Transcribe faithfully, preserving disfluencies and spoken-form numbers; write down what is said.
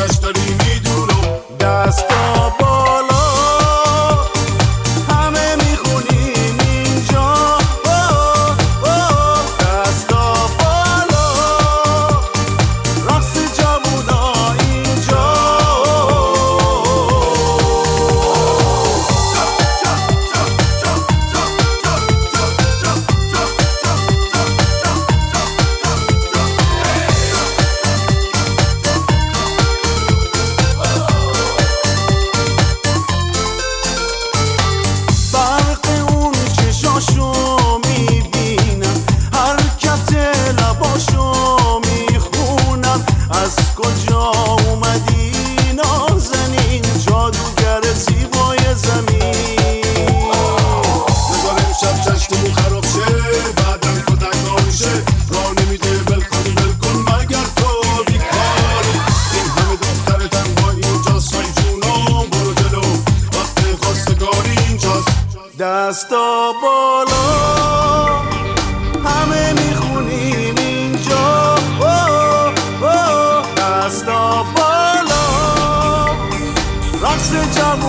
آتش داری میدونم. دستا بالا همه میخونیم اینجا، دستا بالا رقص جوونا اینجا. از کجا اومدی نازنین جادوگر زیبای زمین؟ نگاه امشب چشممون خراب شه، بعدم کتک میشه، راه نمیده بلکنی بلکن مگر تو بیکاری. این همه دختر تنها اینجاست های جونم، برو جلو وقت خواستگاری اینجاست. دستا بالا همه میخونیم اینجا، دستا بالا رقص جوونا